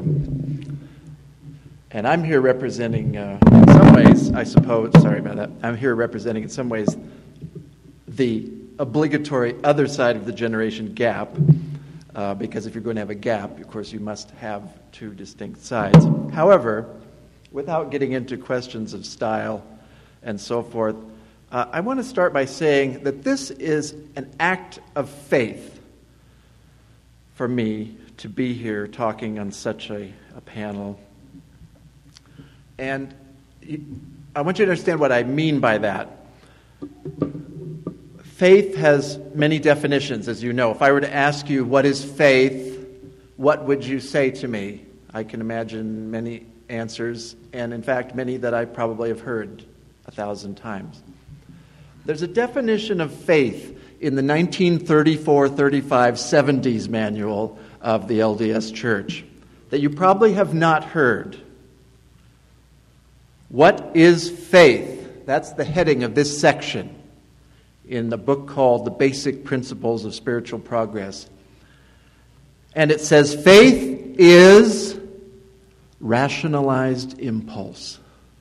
And I'm here representing, in some ways, I suppose, sorry about that, I'm here representing in some ways the obligatory other side of the generation gap, because if you're going to have a gap, of course, you must have two distinct sides. However, without getting into questions of style and so forth, I want to start by saying that this is an act of faith for me to be here talking on such a panel. And I want you to understand what I mean by that. Faith has many definitions, as you know. If I were to ask you, what is faith, what would you say to me? I can imagine many answers, and in fact, many that I probably have heard 1,000 times. There's a definition of faith in the 1934, 35, 70s manual of the LDS Church that you probably have not heard. What is faith? That's the heading of this section in the book called The Basic Principles of Spiritual Progress. And it says, faith is rationalized impulse.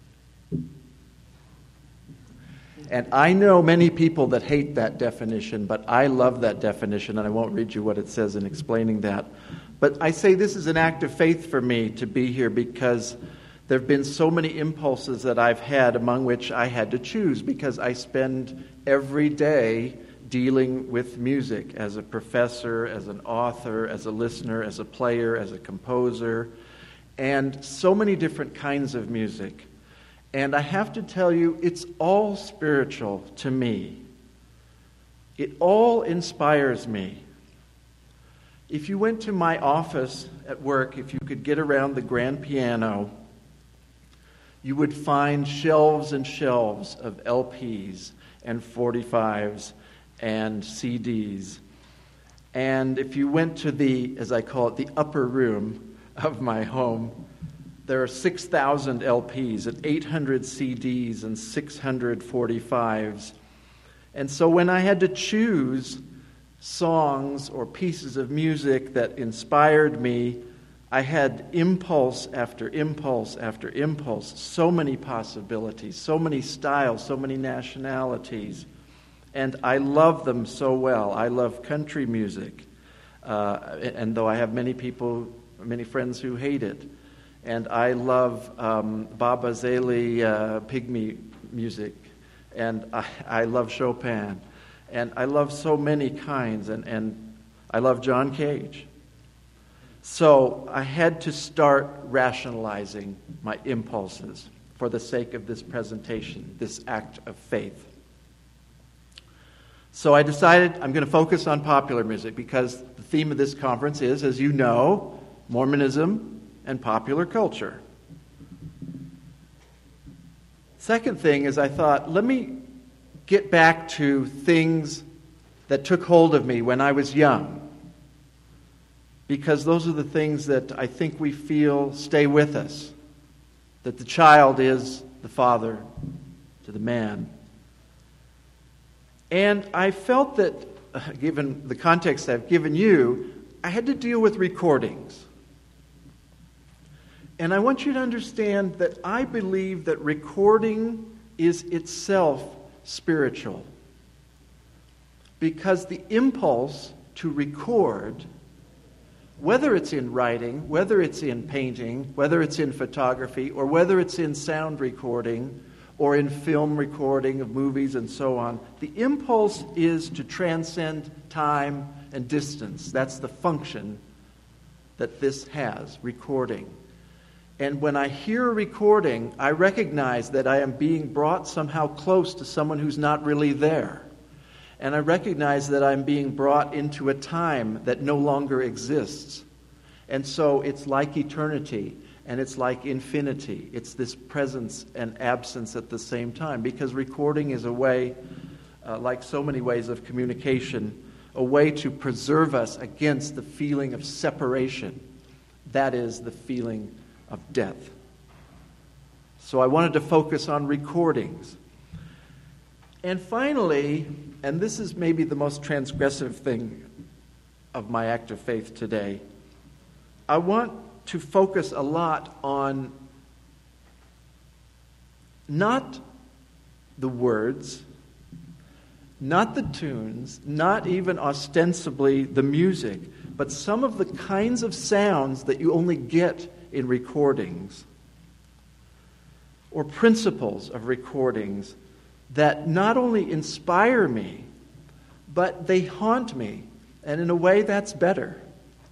And I know many people that hate that definition, but I love that definition, and I won't read you what it says in explaining that. But I say this is an act of faith for me to be here because there have been so many impulses that I've had, among which I had to choose, because I spend every day dealing with music as a professor, as an author, as a listener, as a player, as a composer, and so many different kinds of music. And I have to tell you, it's all spiritual to me. It all inspires me. If you went to my office at work, if you could get around the grand piano, you would find shelves and shelves of LPs and 45s and CDs. And if you went to the, as I call it, the upper room of my home, there are 6,000 LPs and 800 CDs and 600 45s. And so when I had to choose songs or pieces of music that inspired me, I had impulse after impulse after impulse, so many possibilities, so many styles, so many nationalities. And I love them so well. I love country music, and though I have many friends who hate it. And I love Bob Azalea pygmy music, and I love Chopin, and I love so many kinds, and I love John Cage. So I had to start rationalizing my impulses for the sake of this presentation, this act of faith. So I decided I'm going to focus on popular music because the theme of this conference is, as you know, Mormonism and popular culture. Second thing is I thought, let me get back to things that took hold of me when I was young. Because those are the things that I think we feel stay with us. That the child is the father to the man. And I felt that, given the context I've given you, I had to deal with recordings. And I want you to understand that I believe that recording is itself spiritual. Because the impulse to record, whether it's in writing, whether it's in painting, whether it's in photography, or whether it's in sound recording, or in film recording of movies and so on, the impulse is to transcend time and distance. That's the function that this has, recording. And when I hear a recording, I recognize that I am being brought somehow close to someone who's not really there. And I recognize that I'm being brought into a time that no longer exists. And so it's like eternity, and it's like infinity. It's this presence and absence at the same time, because recording is a way, like so many ways of communication, a way to preserve us against the feeling of separation. That is the feeling of death. So I wanted to focus on recordings. And finally, and this is maybe the most transgressive thing of my act of faith today, I want to focus a lot on not the words, not the tunes, not even ostensibly the music, but some of the kinds of sounds that you only get in recordings, or principles of recordings that not only inspire me, but they haunt me. And in a way, that's better.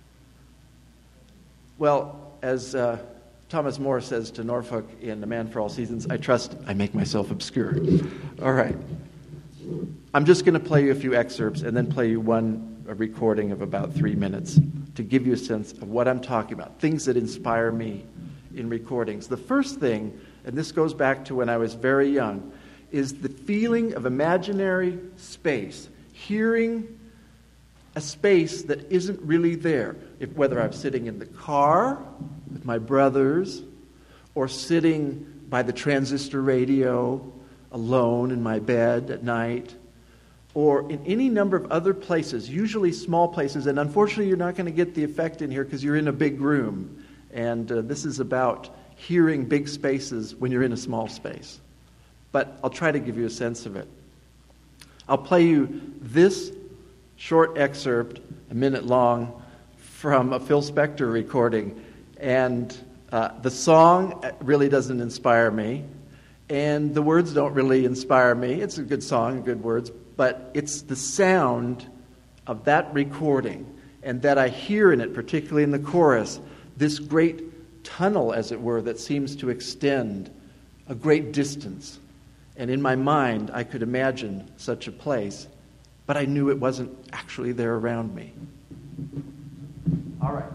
Well, as Thomas More says to Norfolk in A Man for All Seasons, I trust I make myself obscure. All right. I'm just going to play you a few excerpts and then play you a recording of about 3 minutes to give you a sense of what I'm talking about, things that inspire me in recordings. The first thing, and this goes back to when I was very young, is the feeling of imaginary space, hearing a space that isn't really there. Whether I'm sitting in the car with my brothers or sitting by the transistor radio alone in my bed at night, or in any number of other places, usually small places, and unfortunately you're not going to get the effect in here because you're in a big room, and this is about hearing big spaces when you're in a small space. But I'll try to give you a sense of it. I'll play you this short excerpt, a minute long, from a Phil Spector recording, and the song really doesn't inspire me, and the words don't really inspire me. It's a good song, good words, but it's the sound of that recording and that I hear in it, particularly in the chorus, this great tunnel, as it were, that seems to extend a great distance. And in my mind, I could imagine such a place, but I knew it wasn't actually there around me. All right.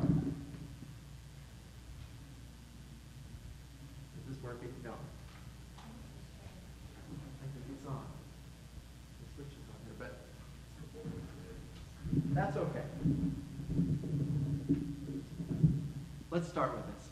Is this working? No. I think it's on. The switch is on here, but that's okay. Let's start with this.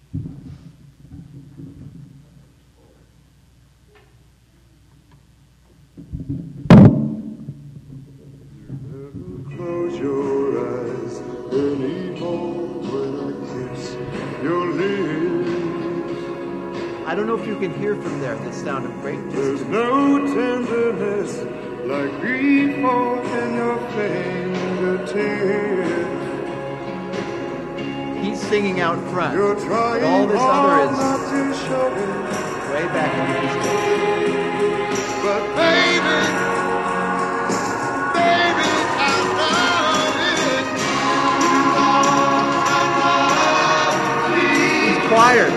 Close your eyes anymore when I kiss your lips. I don't know if you can hear from there the sound of great There's distance. no tenderness like before in your fingertips. He's singing out front, You're but trying all this hard other not to show it, is way back in the distance. but baby, Choirs.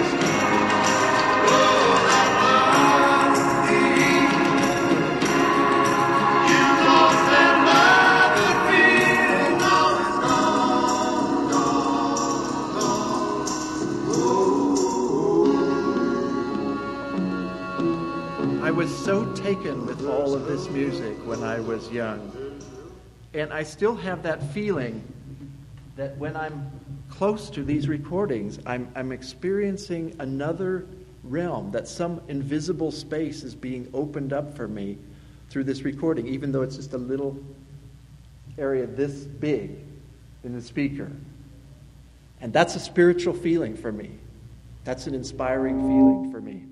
I was so taken with all of this music when I was young. And I still have that feeling that when I'm close to these recordings, I'm experiencing another realm, that some invisible space is being opened up for me through this recording, even though it's just a little area this big in the speaker. And that's a spiritual feeling for me. That's an inspiring feeling for me.